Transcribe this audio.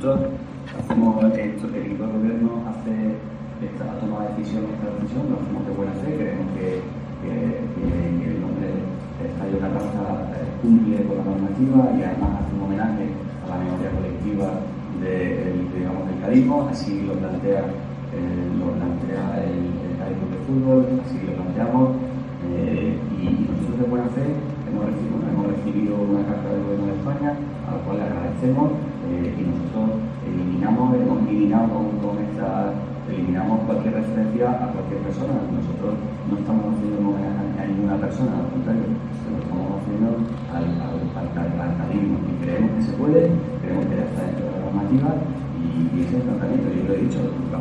nosotros hacemos esto, el equipo de gobierno ha tomado esta decisión, lo hacemos de buena fe, creemos que el nombre Estadio Carranza cumple con la normativa y además hace un homenaje a la memoria colectiva del cadismo, así lo plantea el Cádiz Club de Fútbol, así lo planteamos, y nosotros de buena fe hemos recibido una carta del Gobierno de España, a la cual le agradecemos, y nosotros hemos eliminamos cualquier referencia a cualquier persona. Nosotros no estamos haciendo un homenaje a ninguna persona, al contrario, lo estamos haciendo al cadismo, y creemos que se puede, creemos que ya está dentro de la normativa, y ese es el tratamiento, yo lo he dicho.